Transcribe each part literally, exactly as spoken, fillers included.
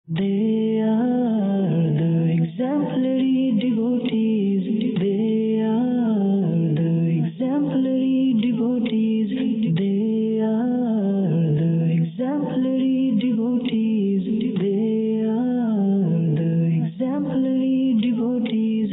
They are the exemplary devotees. They are the exemplary devotees. They are the exemplary devotees. They are the exemplary devotees.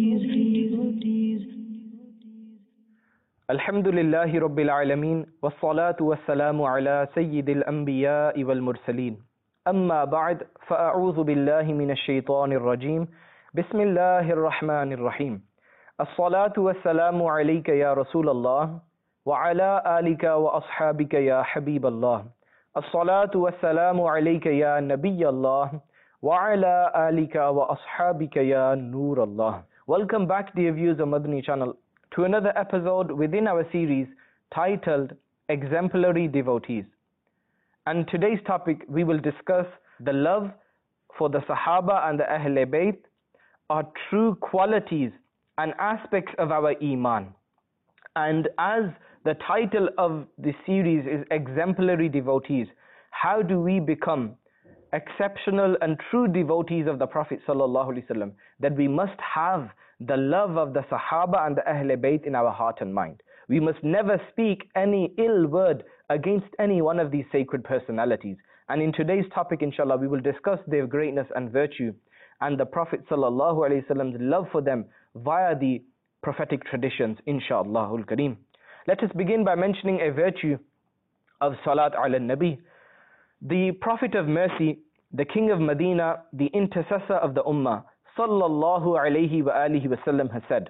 Alhamdulillahi Rabbil Alameen, wassalatu wassalamu ala Sayyidil Anbiya'i wal Mursaleen. Amma ba'd, fa'a'udhu billahi minash shaitanir rajim. Bismillahir Rahmanir Rahim. As-salatu wassalamu alayka ya Rasulallah, wa ala alika wa ashabika ya Habiballah. As-salatu wassalamu alayka ya Nabiyallah, wa ala alika wa ashabika ya Nurallah. Welcome back, dear viewers of Madani channel, to another episode within our series titled Exemplary Devotees. And today's topic, we will discuss the love for the Sahaba and the Ahl Bayt are true qualities and aspects of our Iman. And as the title of the series is Exemplary Devotees, how do we become exceptional and true devotees of the Prophet Sallallahu Alaihi Wasallam? That we must have the love of the Sahaba and the Ahl Bayt in our heart and mind. We must never speak any ill word against any one of these sacred personalities. And in today's topic, inshallah, we will discuss their greatness and virtue and the Prophet Sallallahu Alaihi Wasallam's love for them via the prophetic traditions, insha'Allahul Kareem. Let us begin by mentioning a virtue of Salat ala Nabi. The Prophet of Mercy, the King of Medina, the intercessor of the Ummah, Sallallahu Alaihi wa alihi Wasallam has said,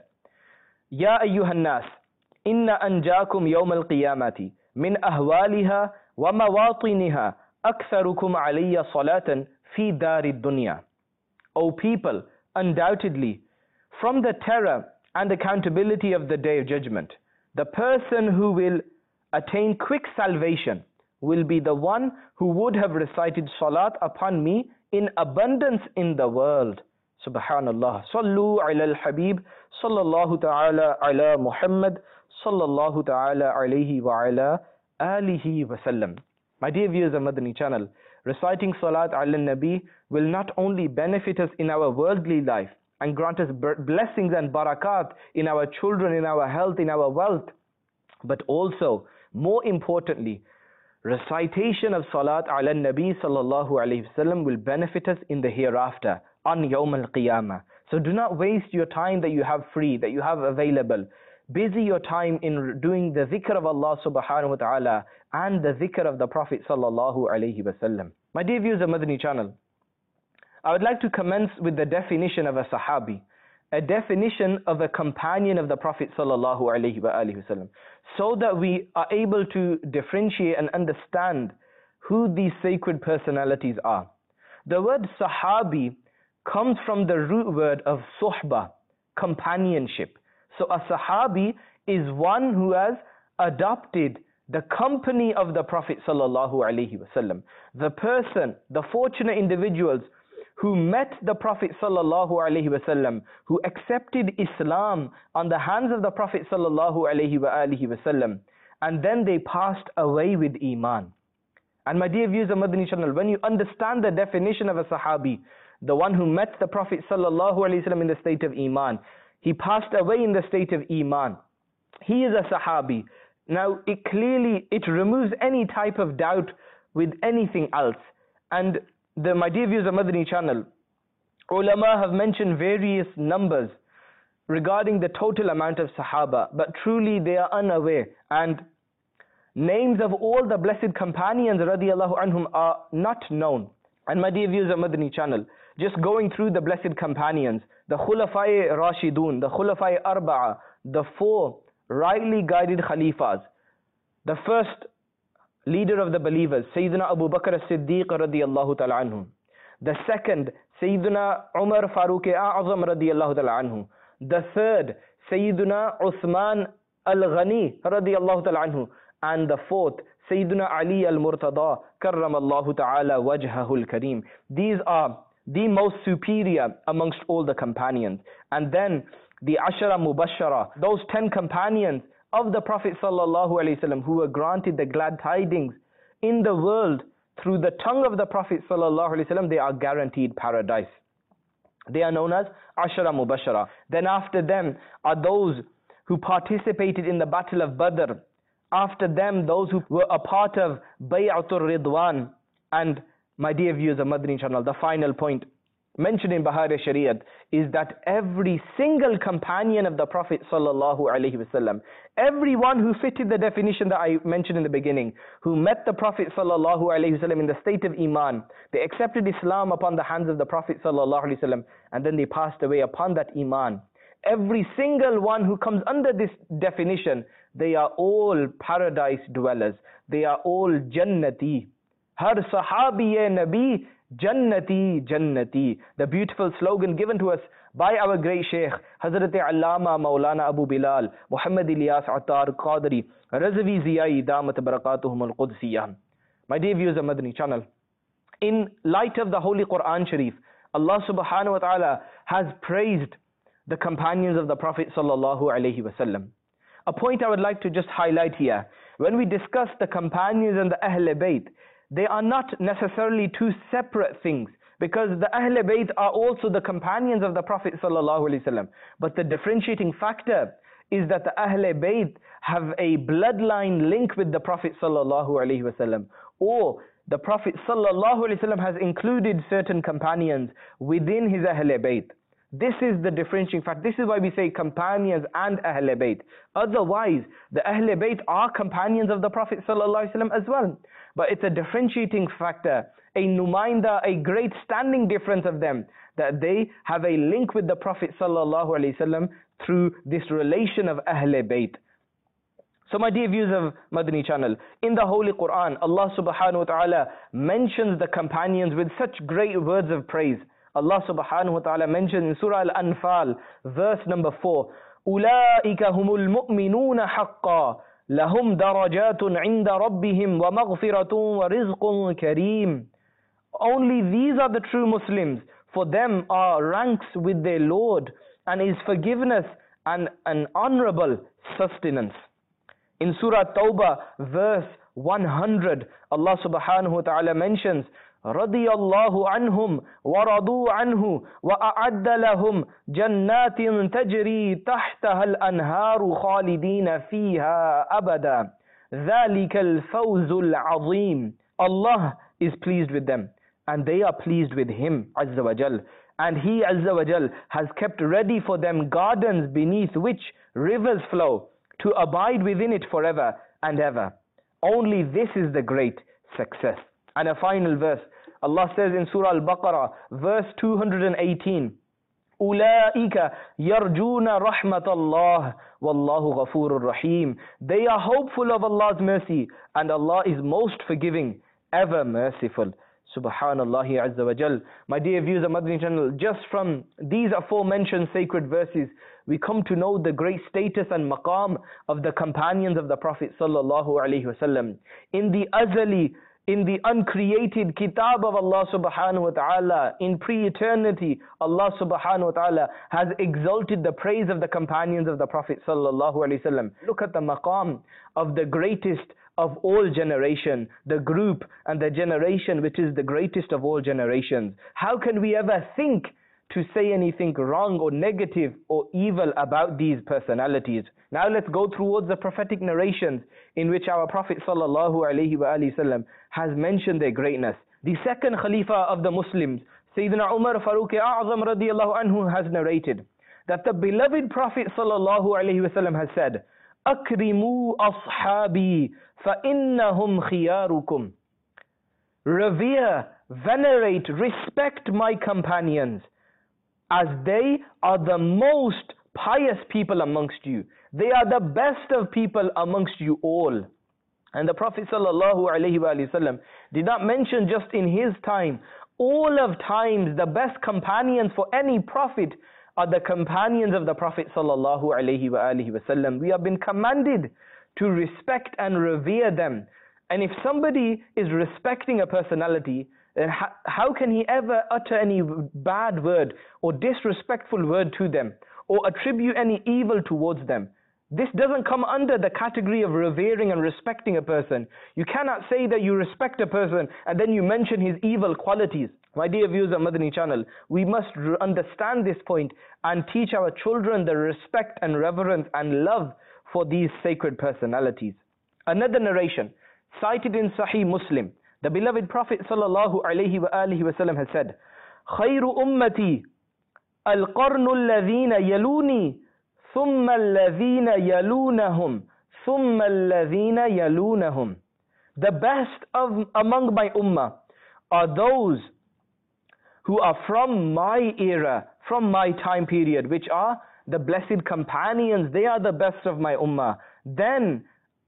Ya ayyuhan nas, inna anjakum yawm al-qiyamati min ahwaliha wa mawatiniha aktharukum alayya salatan fi dari dunya. O people, undoubtedly, from the terror and accountability of the Day of Judgment, the person who will attain quick salvation will be the one who would have recited salat upon me in abundance in the world. Subhanallah. Sallu ala al-Habib, sallallahu ta'ala ala Muhammad, sallallahu ta'ala alayhi wa ala alihi wa sallam. My dear viewers of Madani channel, reciting salat ala Nabi will not only benefit us in our worldly life and grant us blessings and barakat in our children, in our health, in our wealth, but also, more importantly, recitation of salat ala Nabi sallallahu alayhi wasallam will benefit us in the hereafter, on Yawm al-Qiyamah. So do not waste your time that you have free, that you have available. Busy your time in doing the dhikr of Allah subhanahu wa ta'ala and the dhikr of the Prophet sallallahu alayhi wasallam. My dear viewers of Madani channel, I would like to commence with the definition of a Sahabi, a definition of a companion of the Prophet sallallahu alayhi wasallam, so that we are able to differentiate and understand who these sacred personalities are. The word Sahabi comes from the root word of suhbah, companionship. So a Sahabi is one who has adopted the company of the Prophet sallallahu alaihi wasallam. The person, the fortunate individuals who met the Prophet sallallahu alaihi wasallam, who accepted Islam on the hands of the Prophet sallallahu alaihi wasallam, and then they passed away with Iman. And my dear viewers of Madani channel, when you understand the definition of a Sahabi, the one who met the Prophet sallallahu alaihi wasallam in the state of Iman, he passed away in the state of Iman, he is a Sahabi. Now it clearly, it removes any type of doubt with anything else. And the, my dear viewers of Madani channel, ulama have mentioned various numbers regarding the total amount of Sahaba, but truly they are unaware, and names of all the blessed companions radiallahu anhum are not known. And my dear viewers of Madani channel, just going through the blessed companions, the Khulafai Rashidun, the Khulafai Arba'a, the four rightly guided Khalifas, the first leader of the believers, Sayyidina Abu Bakr as-Siddiq radiyallahu ta'ala anhu. The second, Sayyidina Umar Farooq A'azam radiyallahu ta'ala anhu. The third, Sayyidina Uthman al-Ghani radiyallahu ta'ala anhu. And the fourth, Sayyidina Ali al-Murtada karramallahu ta'ala wajhahul kareem. These are the most superior amongst all the companions. And then the Ashara Mubashara, those ten companions of the Prophet sallallahu alaihi wasallam who were granted the glad tidings in the world through the tongue of the Prophet sallallahu alaihi wasallam, they are guaranteed paradise. They are known as Ashara Mubashara. Then after them are those who participated in the Battle of Badr. After them, those who were a part of Bay'atul Ridwan. And my dear viewers of Madani channel, the final point mentioned in Bahar Shariat is that every single companion of the Prophet sallallahu alaihi wasallam, everyone who fitted the definition that I mentioned in the beginning, who met the Prophet sallallahu alaihi wasallam in the state of Iman, they accepted Islam upon the hands of the Prophet sallallahu alaihi wasallam, and then they passed away upon that Iman. Every single one who comes under this definition, they are all paradise dwellers. They are all Jannati. Har Sahabi-e Nabi Jannati, Jannati. The beautiful slogan given to us by our great Shaykh, Hazrat Allama Maulana Abu Bilal, Muhammad Ilyas Attar Qadri, Razvi Ziyai Damat Barakatuhum Al-Qudsiyah. My dear viewers of Madani channel, in light of the Holy Quran Sharif, Allah subhanahu wa ta'ala has praised the companions of the Prophet sallallahu alaihi wasallam. A point I would like to just highlight here. When we discuss the companions and the Ahl Bayt, they are not necessarily two separate things, because the Ahl Bayt are also the companions of the Prophet sallallahu alaihi wasallam. But the differentiating factor is that the Ahl Bayt have a bloodline link with the Prophet sallallahu alaihi wasallam, or the Prophet sallallahu alaihi wasallam has included certain companions within his Ahl Bayt. This is the differentiating factor. This is why we say companions and Ahl Bayt. Otherwise, the Ahl Bayt are companions of the Prophet sallallahu alaihi wasallam as well. But it's a differentiating factor, a numainda, a great standing difference of them, that they have a link with the Prophet sallallahu alaihi wasallam through this relation of Ahl Bayt. So my dear viewers of Madani channel, in the Holy Quran, Allah subhanahu wa ta'ala mentions the companions with such great words of praise. Allah subhanahu wa ta'ala mentions in Surah Al-Anfal, verse number four, أُولَٰئِكَ هُمُ الْمُؤْمِنُونَ حَقًّا لَهُمْ دَرَجَاتٌ عِنْدَ رَبِّهِمْ وَمَغْفِرَةٌ وَرِزْقٌ كَرِيمٌ. Only these are the true Muslims. For them are ranks with their Lord, and is forgiveness and an honorable sustenance. In Surah Tawbah, verse one hundred, Allah subhanahu wa ta'ala mentions, رضي الله عنهم ورضوا عنه وأعد لهم جنات تجري تحتها الأنهار خالدين فيها أبدا ذلك الفوز العظيم. Allah is pleased with them, and they are pleased with Him Azza wa Jal. And He Azza wa Jal has kept ready for them gardens beneath which rivers flow, to abide within it forever and ever. Only this is the great success. And a final verse, Allah says in Surah Al-Baqarah, verse two hundred eighteen, أُولَٰئِكَ يَرْجُونَ رَحْمَةَ اللَّهِ وَاللَّهُ غَفُورٌ رَحِيمٌ. They are hopeful of Allah's mercy, and Allah is most forgiving, ever merciful. Subhanallah Azza wa Jal. My dear viewers of Madani channel, just from these aforementioned sacred verses, we come to know the great status and maqam of the companions of the Prophet sallallahu alaihi wasallam. In the azali, in the uncreated kitab of Allah subhanahu wa ta'ala, in pre-eternity, Allah subhanahu wa ta'ala has exalted the praise of the companions of the Prophet sallallahu alaihi wasallam. Look at the maqam of the greatest of all generation, the group and the generation which is the greatest of all generations. How can we ever think to say anything wrong or negative or evil about these personalities? Now let's go towards the prophetic narrations in which our Prophet sallallahu alaihi wasallam has mentioned their greatness. The second Khalifa of the Muslims, Sayyidina Umar Farooq A'zam radiallahu anhu, has narrated that the beloved Prophet sallallahu alaihi wasallam has said, أَكْرِمُوا أَصْحَابِي فَإِنَّهُمْ خِيَارُكُمْ. Revere, venerate, respect my companions, as they are the most pious people amongst you. They are the best of people amongst you all. And the Prophet sallallahu alaihi wasallam did not mention just in his time. All of times, the best companions for any prophet are the companions of the Prophet sallallahu alaihi wasallam. We have been commanded to respect and revere them. And if somebody is respecting a personality, then how can he ever utter any bad word or disrespectful word to them, or attribute any evil towards them? This doesn't come under the category of revering and respecting a person. You cannot say that you respect a person and then you mention his evil qualities. My dear viewers of Madani channel, we must understand this point and teach our children the respect and reverence and love for these sacred personalities. Another narration cited in Sahih Muslim, the beloved Prophet sallallahu alaihi wa alihi wasallam has said, خير أمتي القرن الذين يلوني ثم الذين يلونهم ثم الذين يلونهم. The best of among my ummah are those who are from my era, from my time period, which are the blessed companions. They are the best of my ummah. Then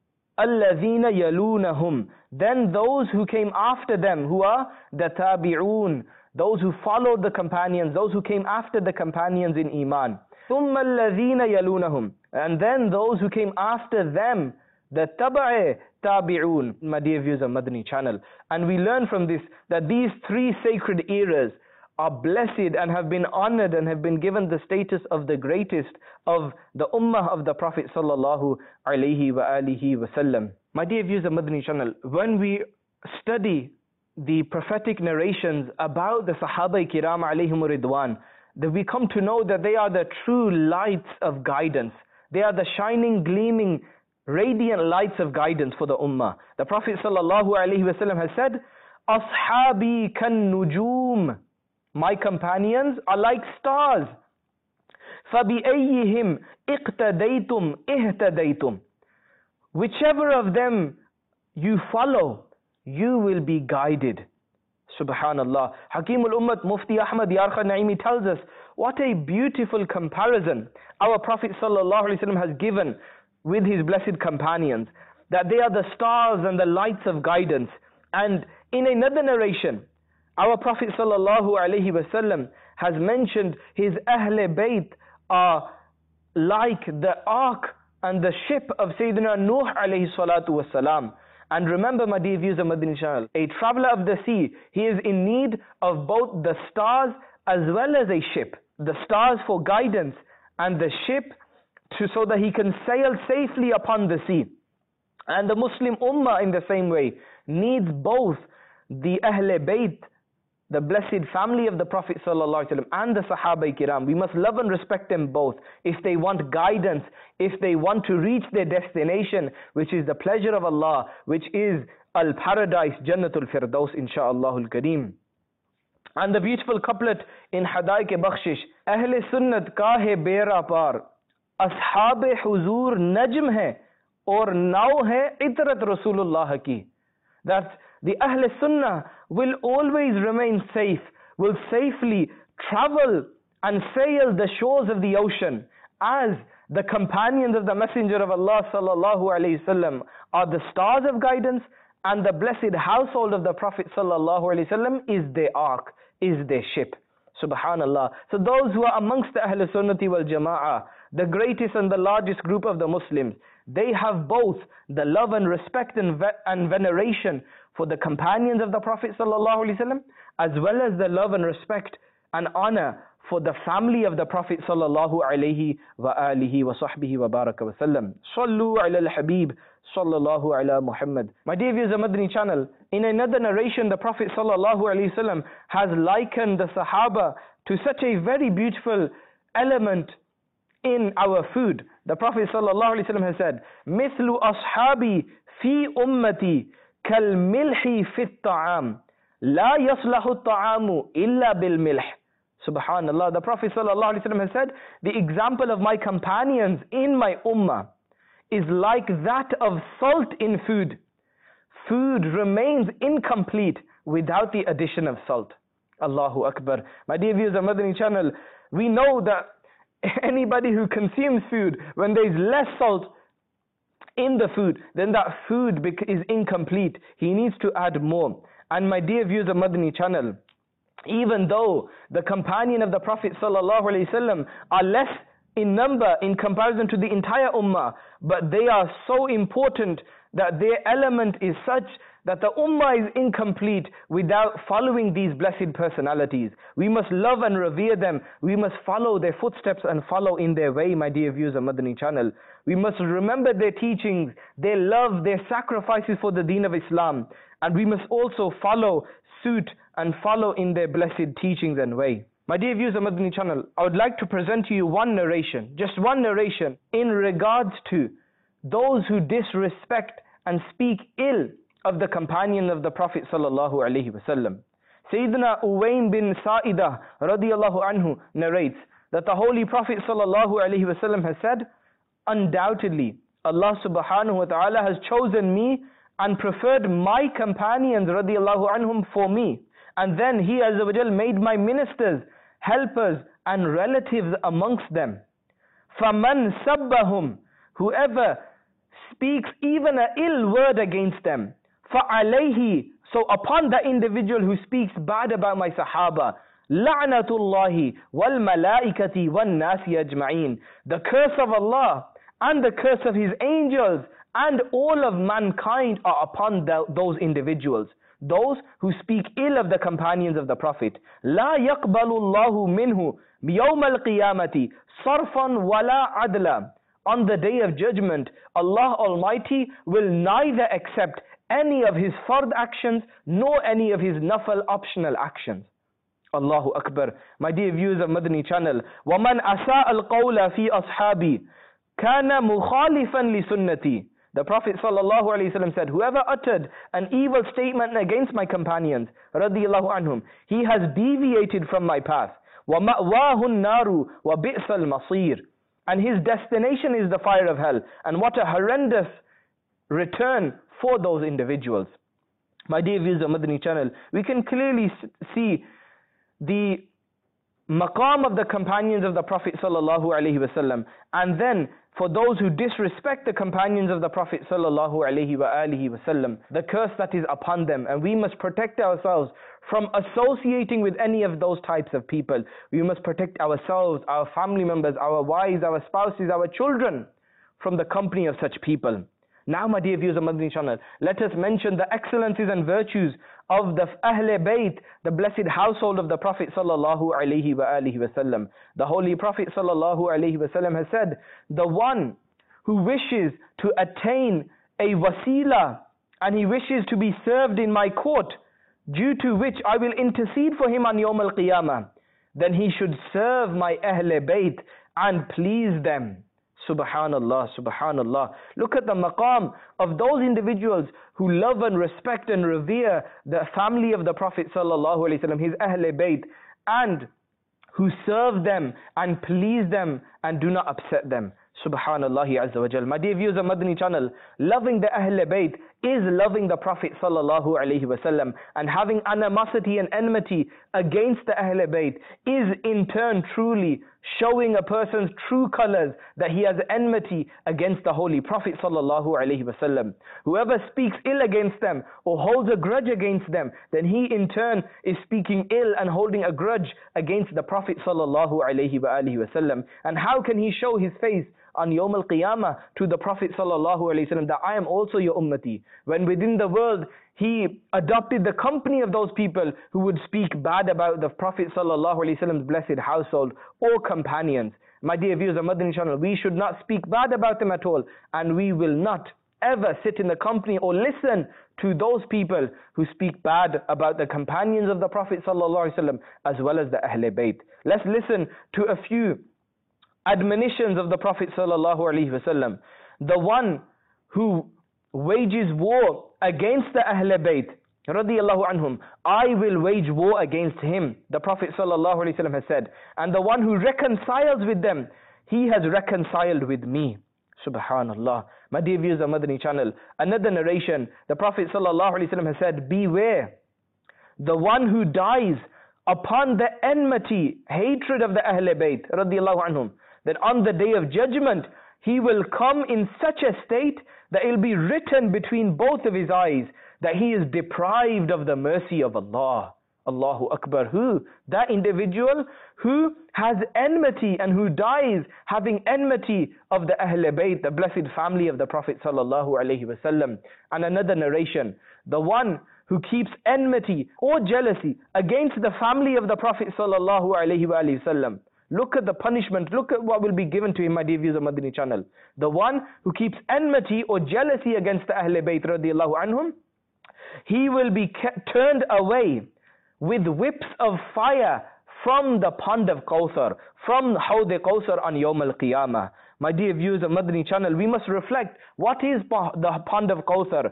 الذين يلونهم, then those who came after them, who are the tabi'un, those who followed the companions, those who came after the companions in Iman. ثُمَّ الَّذِينَ يَلُونَهُمْ, and then those who came after them, the taba'i tabi'un. My dear viewers of Madani channel, and we learn from this that these three sacred eras are blessed and have been honored and have been given the status of the greatest of the ummah of the Prophet sallallahu alaihi wa alihi wasallam. My dear viewers of Madani channel, when we study the prophetic narrations about the Sahaba Kiram alayhim ridwan, that we come to know that they are the true lights of guidance. They are the shining, gleaming, radiant lights of guidance for the ummah. The Prophet sallallahu alaihi wasallam has said, Ashabi kan nujum, my companions are like stars. فَبِأَيِّهِمْ اِقْتَدَيْتُمْ اِهْتَدَيْتُمْ, whichever of them you follow, you will be guided. Subhanallah. Hakimul Ummat Mufti Ahmad Yarkha Naimi tells us what a beautiful comparison our Prophet sallallahu alaihi wasallam has given with his blessed companions, that they are the stars and the lights of guidance. And in another narration, our Prophet sallallahu alaihi wasallam has mentioned his Ahle Bayt are like the ark and the ship of Sayyidina Nuh alayhi salatu wasalam. And remember, my dear viewers of Madani channel, a traveler of the sea, he is in need of both the stars as well as a ship. The stars for guidance and the ship to, so that he can sail safely upon the sea. And the Muslim Ummah in the same way needs both the Ahle Bayt, the blessed family of the Prophet ﷺ, and the Sahaba Kiram. We must love and respect them both if they want guidance, if they want to reach their destination, which is the pleasure of Allah, which is Al-Paradise, Jannatul Firdaus, insha'Allah al-Kareem. And the beautiful couplet in Hadaik-e-Bakhshish, Ahle Sunnat ka hai bera par, Ashab-e Huzur najm hai, aur nau hai itrat Rasulullah ki. That the Ahl Sunnah will always remain safe, will safely travel and sail the shores of the ocean, as the companions of the Messenger of Allah sallallahu alaihi wasallam are the stars of guidance, and the blessed household of the Prophet sallallahu alaihi wasallam is their ark, is their ship. Subhanallah. So those who are amongst the Ahl Sunnati wal Jama'ah, the greatest and the largest group of the Muslims, they have both the love and respect and, ve and veneration for the companions of the Prophet sallallahu alaihi wasallam, as well as the love and respect and honor for the family of the Prophet sallallahu alaihi wa alihi wa sahbihi wa baraka wa sallam. Sallu ala al-Habib sallallahu ala Muhammad. My dear viewers of Madani channel, in another narration, the Prophet sallallahu alaihi wasallam has likened the Sahaba to such a very beautiful element in our food. The Prophet sallallahu alaihi wasallam has said, "Mithlu ashabi fi ummati kal milhi fi at-ta'am, la yaslahu at-ta'amu illa bil milh." Subhanallah. The Prophet sallallahu alaihi wasallam has said, the example of my companions in my ummah is like that of salt in food. Food remains incomplete without the addition of salt. Allahu Akbar. My dear viewers of Madani channel, we know that anybody who consumes food, when there is less salt in the food, then that food is incomplete. He needs to add more. And my dear viewers of Madani channel, even though the companion of the Prophet sallallahu alaihi wasallam are less in number in comparison to the entire ummah, but they are so important that their element is such that the ummah is incomplete without following these blessed personalities. We must love and revere them. We must follow their footsteps and follow in their way, my dear viewers of Madani channel. We must remember their teachings, their love, their sacrifices for the deen of Islam. And we must also follow suit and follow in their blessed teachings and way. My dear viewers of Madani channel, I would like to present to you one narration, just one narration in regards to those who disrespect and speak ill of the companion of the Prophet sallallahu alaihi wasallam. Sayyidina Uwaym bin Sa'idah radiyallahu anhu narrates that the Holy Prophet sallallahu alaihi wasallam has said, undoubtedly Allah subhanahu wa ta'ala has chosen me and preferred my companions radiyallahu anhum for me, and then He azza wa jal made my ministers, helpers and relatives amongst them. فَمَنْ سَبَّهُمْ, whoever speaks even an ill word against them, فَعَلَيْهِ, so upon the individual who speaks bad about my Sahaba, لَعْنَةُ اللَّهِ وَالْمَلَائِكَةِ وَالنَّاسِ أَجْمَعِينَ, the curse of Allah and the curse of His angels and all of mankind are upon the, those individuals, those who speak ill of the companions of the Prophet. لَا يَقْبَلُ اللَّهُ مِنْهُ بِيَوْمَ الْقِيَامَةِ صَرْفًا وَلَا عَدْلًا. On the day of judgment, Allah Almighty will neither accept any of His fard actions nor any of His nafal optional actions. Allahu Akbar. My dear viewers of Madani channel, وَمَنْ أَسَاءَ الْقَوْلَ فِي أَصْحَابِي كَانَ مُخَالِفًا لِسُنَّتِي. The Prophet sallallahu alaihi wasallam said, whoever uttered an evil statement against my companions radiyallahu anhum, he has deviated from my path. وَمَأْوَاهُ النَّارُ وَبِئْسَ الْمَصِيرُ. And his destination is the fire of hell. And what a horrendous return for those individuals. My dear viewers of Madani channel, we can clearly see the maqam of the companions of the Prophet sallallahu alaihi wasallam, and then for those who disrespect the companions of the Prophet sallallahu alaihi wasallam, the curse that is upon them. And we must protect ourselves from associating with any of those types of people. We must protect ourselves, our family members, our wives, our spouses, our children from the company of such people. Now, my dear viewers of Madani channel, let us mention the excellencies and virtues of the Ahle Bayt, the blessed household of the Prophet sallallahu alaihi wasallam. The Holy Prophet sallallahu alaihi wasallam has said, the one who wishes to attain a wasila and he wishes to be served in my court, due to which I will intercede for him on Yawm al-Qiyamah, then he should serve my Ahle Bayt and please them. Subhanallah, Subhanallah. Look at the maqam of those individuals who love and respect and revere the family of the Prophet sallallahu alaihi wasallam, his Ahle Bayt, and who serve them and please them and do not upset them. Subhanallah Azza wa Jal. My dear viewers of Madani channel, loving the Ahle Bayt is loving the Prophet sallallahu alaihi wasallam, and having animosity and enmity against the Ahle Bayt is in turn truly showing a person's true colors, that he has enmity against the Holy Prophet sallallahu alaihi wasallam. Whoever speaks ill against them or holds a grudge against them, then he in turn is speaking ill and holding a grudge against the Prophet sallallahu alaihi wasallam. And how can he show his face on Yawm al-Qiyamah to the Prophet sallallahu alaihi wasallam that I am also your ummati, when within the world he adopted the company of those people who would speak bad about the Prophet sallallahu alaihi wasallam's blessed household or companions? My dear viewers of Madani channel, we should not speak bad about them at all, and we will not ever sit in the company or listen to those people who speak bad about the companions of the Prophet sallallahu alaihi wasallam as well as the Ahle Bayt. Let's listen to a few admonitions of the Prophet sallallahu alaihi wasallam. The one who wages war against the Ahle Bayt radiyallahu anhum, I will wage war against him, the Prophet sallallahu alaihi wasallam has said. And the one who reconciles with them, he has reconciled with me. Subhanallah. My dear viewers of Madani channel, another narration, the Prophet sallallahu alaihi wasallam has said, beware the one who dies upon the enmity, hatred of the Ahle Bayt radiyallahu anhum, that on the day of judgment he will come in such a state that it will be written between both of his eyes that he is deprived of the mercy of Allah. Allahu Akbar. Who? That individual who has enmity and who dies having enmity of the Ahl Bayt, the blessed family of the Prophet sallallahu alaihi wasallam. And another narration, the one who keeps enmity or jealousy against the family of the Prophet sallallahu alaihi wasallam. Look at the punishment, look at what will be given to him, my dear viewers of Madani channel. The one who keeps enmity or jealousy against the Ahl Bayt radiallahu anhum, he will be turned away with whips of fire from the pond of Kawthar, from Hawd Kawthar on Yawm al-Qiyamah. My dear viewers of Madani channel, we must reflect, what is the pond of Kawthar?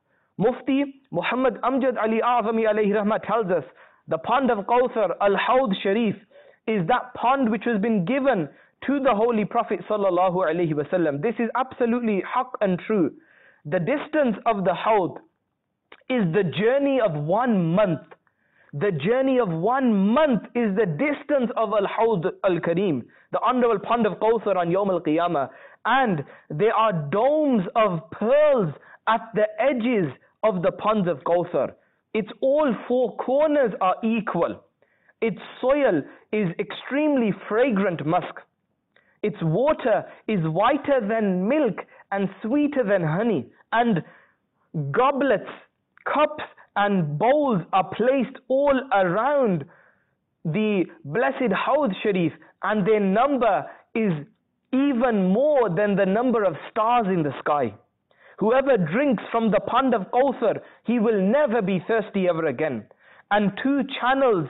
Mufti Muhammad Amjad Ali Azami alayhi rahmah tells us, the pond of Kawthar, Al-Hawd Sharif, is that pond which has been given to the Holy Prophet sallallahu alaihi wasallam. This is absolutely haqq and true. The distance of the Hawd is the journey of one month. The journey of one month is the distance of Al-Hawd Al-Kareem, the honorable pond of Kawthar on Yawm al-Qiyamah. And there are domes of pearls at the edges of the ponds of Kawthar. Its all four corners are equal. Its soil is extremely fragrant musk. Its water is whiter than milk and sweeter than honey. And goblets, cups and bowls are placed all around the blessed Hawd Sharif, and their number is even more than the number of stars in the sky. Whoever drinks from the pond of Kawthar, he will never be thirsty ever again. And two channels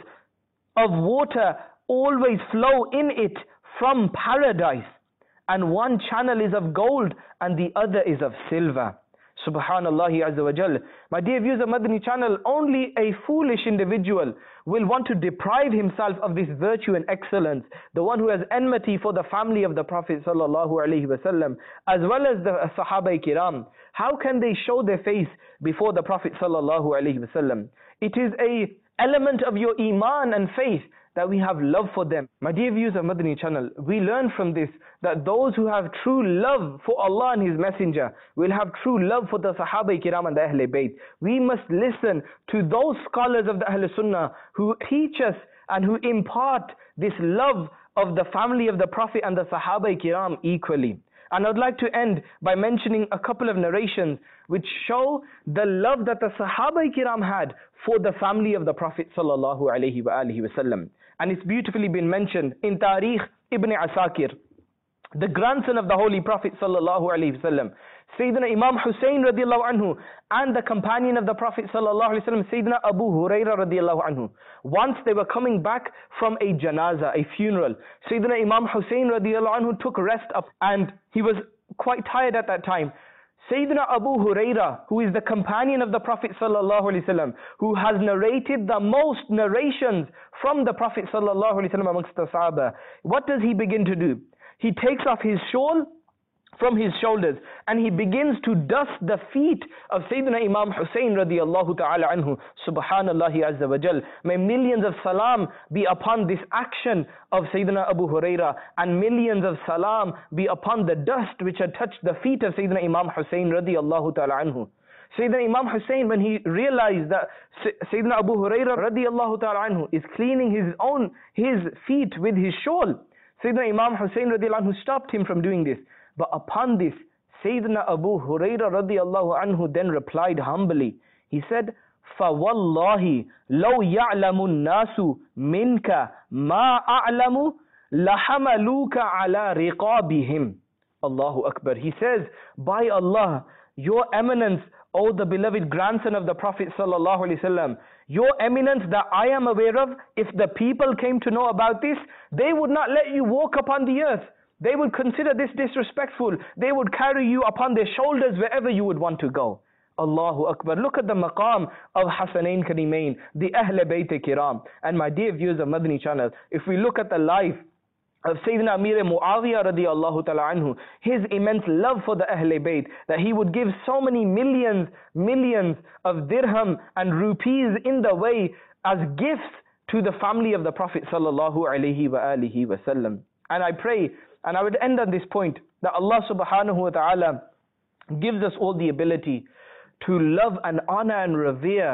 of water always flow in it from paradise. And one channel is of gold and the other is of silver. Subhanallah Azza wa Jal. My dear viewers of Madani channel, only a foolish individual will want to deprive himself of this virtue and excellence. The one who has enmity for the family of the Prophet sallallahu alaihi wasallam, as well as the Sahaba Kiram. How can they show their face before the Prophet sallallahu alaihi wasallam? It is a element of your iman and faith that we have love for them. My dear viewers of Madani channel, we learn from this that those who have true love for Allah and His Messenger will have true love for the Sahaba Kiram and the Ahl Bayt. We must listen to those scholars of the Ahl Sunnah who teach us and who impart this love of the family of the Prophet and the Sahaba Kiram equally. And I would like to end by mentioning a couple of narrations which show the love that the Sahaba Kiram had for the family of the Prophet sallallahu alaihi wasallam. And it's beautifully been mentioned in Tarikh Ibn Asakir, the grandson of the Holy Prophet sallallahu alaihi wasallam, Sayyidina Imam Hussein radiallahu anhu, and the companion of the Prophet sallallahu alaihi wasallam, Sayyidina Abu Huraira radiallahu anhu. Once they were coming back from a janaza, a funeral. Sayyidina Imam Hussein radiallahu anhu took rest up and he was quite tired at that time. Sayyidina Abu Huraira, who is the companion of the Prophet sallallahu alaihi wasallam, who has narrated the most narrations from the Prophet sallallahu alaihi wasallam amongst the Sahaba, what does he begin to do? He takes off his shawl from his shoulders and he begins to dust the feet of Sayyidina Imam Hussein radiallahu ta'ala anhu. Subhanallah Azza wa Jal. May millions of salam be upon this action of Sayyidina Abu Huraira, and millions of salam be upon the dust which had touched the feet of Sayyidina Imam Hussein radiallahu ta'ala anhu. Sayyidina Imam Hussein, when he realized that Sayyidina Abu Huraira radiallahu ta'ala anhu is cleaning his own, his feet with his shawl, Sayyidina Imam Hussein radiallahu anhu stopped him from doing this. But upon this, Sayyidina Abu Huraira radiallahu anhu then replied humbly. He said, فَوَاللَّهِ لَوْ يَعْلَمُ النَّاسُ مِنْكَ مَا أَعْلَمُ لَحَمَلُوكَ عَلَى رِقَابِهِمْ. Allahu Akbar. He says, by Allah, your eminence, O the beloved grandson of the Prophet sallallahu alaihi wasallam, your eminence that I am aware of, if the people came to know about this, they would not let you walk upon the earth. They would consider this disrespectful. They would carry you upon their shoulders wherever you would want to go. Allahu Akbar. Look at the maqam of Hasanain Karimain, the Ahl Bayt Kiram. And my dear viewers of Madani channel, if we look at the life of Sayyidina Amir Muawiyah radiallahu ta'ala anhu, his immense love for the Ahl Bayt, that he would give so many millions, millions of dirham and rupees in the way as gifts to the family of the Prophet sallallahu alaihi wa alihi wa sallam. And I pray, and I would end on this point, that Allah subhanahu wa ta'ala gives us all the ability to love and honor and revere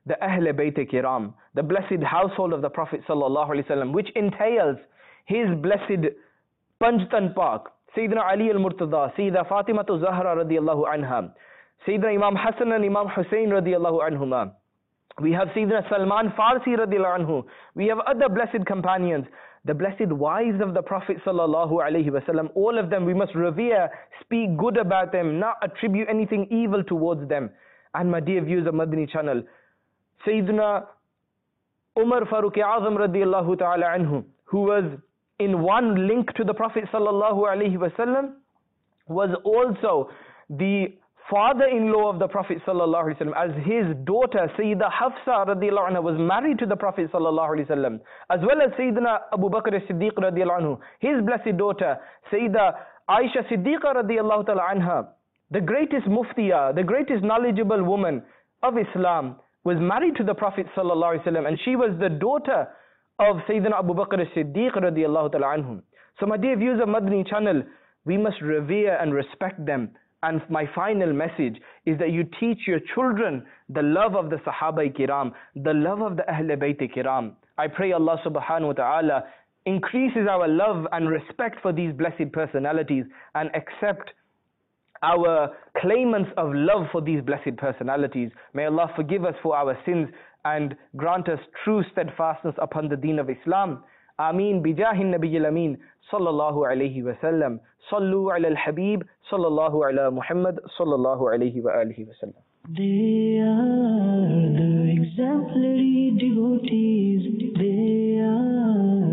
the Ahl Bayt Kiram, the blessed household of the Prophet sallallahu alaihi wasallam, which entails his blessed Panjtan Pak, Sayyidina Ali al-Murtada, Sayyida Fatima Zahra radiyallahu anha, Sayyidina Imam Hassan and Imam Hussein radiyallahu anhuma. We have Sayyidina Salman Farsi radiyallahu anhu. We have other blessed companions, the blessed wives of the Prophet sallallahu alaihi wasallam. All of them we must revere, speak good about them, not attribute anything evil towards them. And my dear viewers of Madani channel, Sayyidina Umar Farooq Azam radiyallahu ta'ala anhu, who was in one link to the Prophet sallallahu alaihi wasallam, was also the father-in-law of the Prophet sallallahu alaihi wasallam, as his daughter Sayyida Hafsa radiyallahu anha was married to the Prophet sallallahu alaihi wasallam, as well as Sayyidina Abu Bakr as-Siddiq radiyallahu anhu, his blessed daughter Sayyida Aisha Siddiqa radiyallahu ta'ala anha, the greatest muftiya, the greatest knowledgeable woman of Islam, was married to the Prophet sallallahu alaihi wasallam, and she was the daughter of Sayyidina Abu Bakr as-Siddiq radiyallahu ta'ala anhum. So my dear viewers of Madani channel, we must revere and respect them. And my final message is that you teach your children the love of the Sahaba Kiram, the love of the Ahl Bayt Kiram. I pray Allah subhanahu wa ta'ala increases our love and respect for these blessed personalities, and accept our claimants of love for these blessed personalities. May Allah forgive us for our sins and grant us true steadfastness upon the deen of Islam. Ameen bijahin nabiyil ameen sallallahu alayhi wa sallam. Sallu ala al-habib sallallahu ala Muhammad sallallahu alayhi wa alihi wa sallam. They are the exemplary devotees. They are